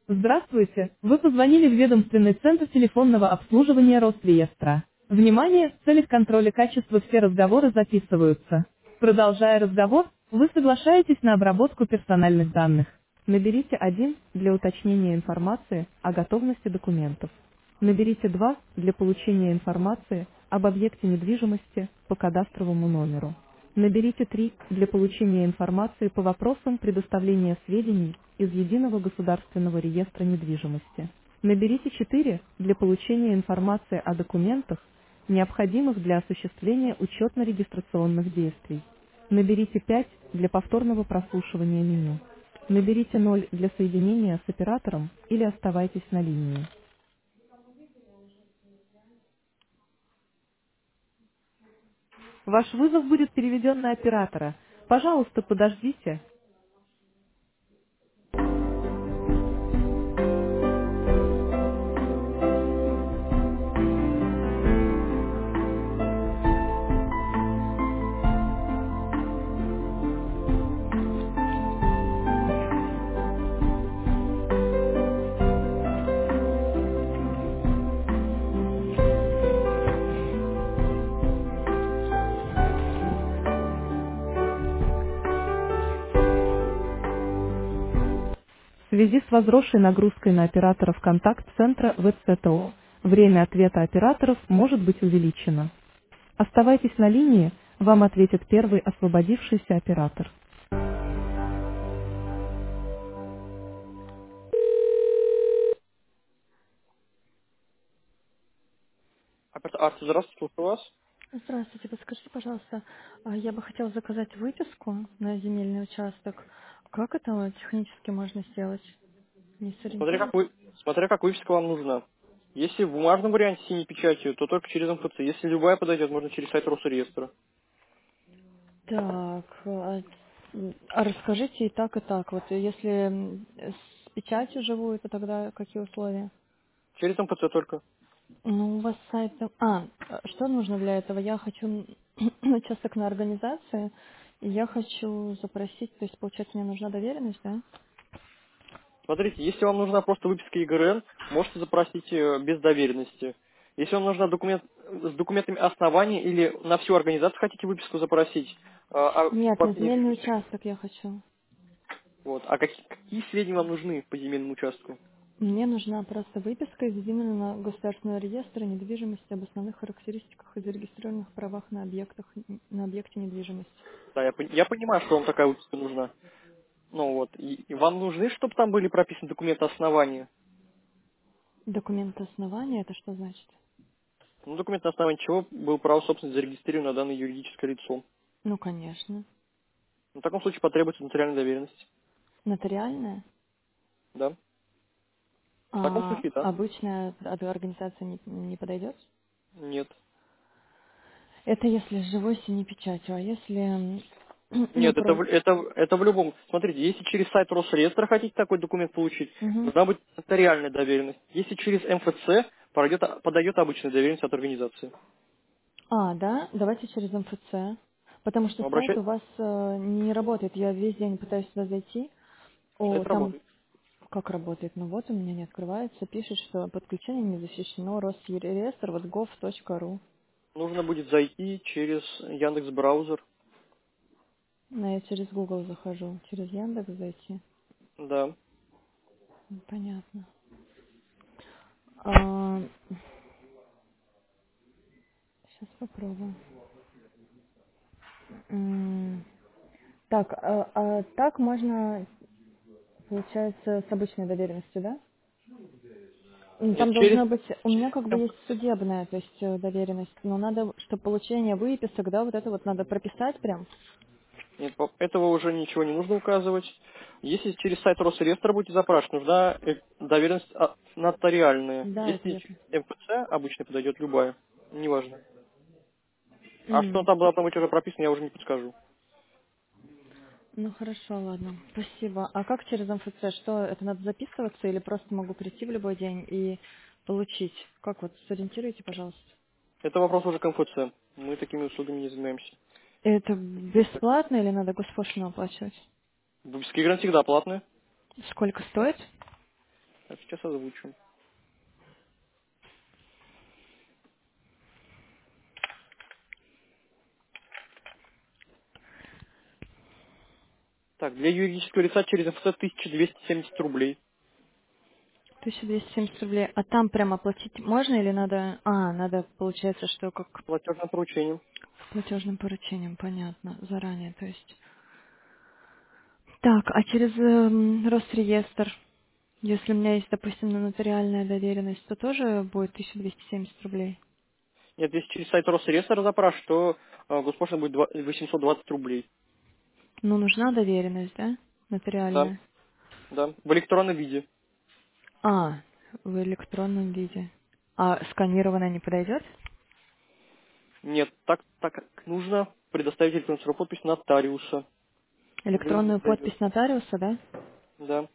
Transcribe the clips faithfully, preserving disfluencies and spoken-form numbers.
Здравствуйте, вы позвонили в ведомственный центр телефонного обслуживания Росреестра. Внимание, в целях контроля качества все разговоры записываются. Продолжая разговор, вы соглашаетесь на обработку персональных данных. Наберите один для уточнения информации о готовности документов. Наберите два для получения информации об объекте недвижимости по кадастровому номеру. Наберите три для получения информации по вопросам предоставления сведений из Единого государственного реестра недвижимости. Наберите четыре для получения информации о документах, необходимых для осуществления учетно-регистрационных действий. Наберите пять для повторного прослушивания меню. Наберите ноль для соединения с оператором или оставайтесь на линии. Ваш вызов будет переведен на оператора. Пожалуйста, подождите. В связи с возросшей нагрузкой на операторов контакт-центра ВЦТО, время ответа операторов может быть увеличено. Оставайтесь на линии, вам ответит первый освободившийся оператор. Оператор Арт, здравствуйте, слушаю вас. Здравствуйте, подскажите, пожалуйста, а я бы хотела заказать выписку на земельный участок. Как это технически можно сделать? Не Смотря как, сориентируюсь? вы, смотря как выписка вам нужна. Если в бумажном варианте с синей печатью, то только через МФЦ. Если любая подойдет, можно через сайт Росреестра. Так, а, м, а расскажите и так, и так. Вот если м, с печатью живую, то тогда какие условия? Через МФЦ только. Ну, у вас сайт... А, а что нужно для этого? Я хочу м, участок на организации, и я хочу запросить, то есть, получается, мне нужна доверенность, да? Смотрите, если вам нужна просто выписка ЕГРН, можете запросить э, без доверенности. Если вам нужна документ с документами основания или на всю организацию хотите выписку запросить, э, а Нет, на последние земельный выписки. участок я хочу. Вот. А какие, какие сведения вам нужны по земельному участку? Мне нужна просто выписка из Единого государственного реестра недвижимости об основных характеристиках и зарегистрированных правах на объектах на объекте недвижимости. Да, я, пон- я понимаю, что вам такая выписка нужна. Ну вот. И, и вам нужны, чтобы там были прописаны документы основания? Документ основания, это что значит? Ну, документ на основании чего был право собственности зарегистрировано на данное юридическое лицо. Ну, конечно. В таком случае потребуется нотариальная доверенность. Нотариальная? Да. В таком А случае, да. обычная ад- организация не, не подойдет? Нет. Это если с живой синей печатью, а если, м, ну, Нет, это, про... в- это, в- это в любом. Смотрите, если через сайт Росреестра хотите такой документ получить, Мгм. должна быть нотариальная доверенность. Если через МФЦ, пройдет, подойдет обычная доверенность от организации. А, да? Давайте через МФЦ. Потому что сайт Обращай... у вас э, не работает. Я весь день пытаюсь сюда зайти. О, Это там работает. как работает? Ну вот у меня не открывается. Пишет, что подключение не защищено. Росреестр, вот gov.ru. Нужно будет зайти через Яндекс браузер. Но я через Google захожу. Через Яндекс зайти. Да. М, Понятно. А, сейчас попробую. М, Так, а, а так можно, получается, с обычной доверенностью, да? М, Нет, Там через, должно быть, у через меня как бы МФЦ. есть судебная, то есть э, доверенность, но надо, чтобы получение выписок, да, вот это вот надо прописать прям. Нет, по- этого уже ничего не нужно указывать. Если через сайт Росреестра будете запрашивать, нужна э, доверенность а, нотариальная. Да, это Если я. через МФЦ обычно подойдет любая. Неважно. А что М, там должно быть уже прописано, я уже не подскажу. Ну хорошо, ладно. Спасибо. А как через МФЦ? Что, это надо записываться или просто могу прийти в любой день и получить? Как вот, сориентируйте, пожалуйста. Это вопрос уже к МФЦ. Мы такими услугами не занимаемся. Это бесплатно или надо госпошлину оплачивать? Выписки грант всегда платные. Сколько стоит? Так, сейчас озвучу. Так, для юридического лица через МФЦ тысяча двести семьдесят рублей. тысяча двести семьдесят рублей. А там прям оплатить можно или надо... А, надо, получается, что как Платежным поручением. с платежным поручением, понятно, заранее, то есть. Так, а через эм, Росреестр, если у меня есть, допустим, нотариальная доверенность, то тоже будет тысяча двести семьдесят рублей? Нет, если через сайт Росреестра запрашивать, то э, госпошлина будет два- восемьсот двадцать рублей. Ну, нужна доверенность, да? Да, Нотариальная. да, в электронном виде. А, в электронном виде. А сканированная не подойдет? Нет, так, так как нужно предоставить электронную подпись нотариуса. Тогда не Электронную подойдет. подпись нотариуса, да? Да.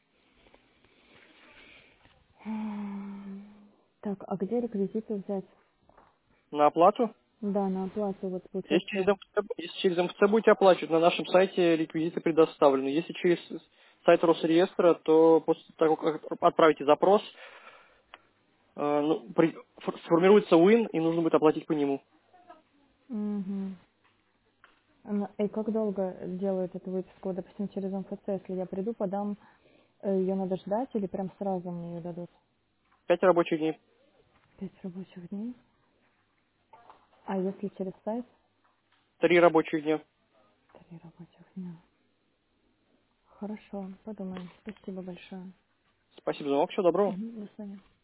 М, Так, а где реквизиты взять? На оплату. Да, на оплату, вот Если через получается. МФЦ, если через МФЦ будете оплачивать, на нашем сайте реквизиты предоставлены. Если через сайт Росреестра, то после того, как отправите запрос, э, ну, при- фор- сформируется УИН, и нужно будет оплатить по нему. Угу. И как долго делают эту выписку? Допустим, через МФЦ, если я приду, подам, ее надо ждать или прям сразу мне ее дадут? Пять рабочих дней. Пять рабочих дней. А если через сайт? Три рабочих дня. Три рабочих дня. Хорошо, подумаем. Спасибо большое. Спасибо за звонок. Всего доброго. Мгм, до свидания.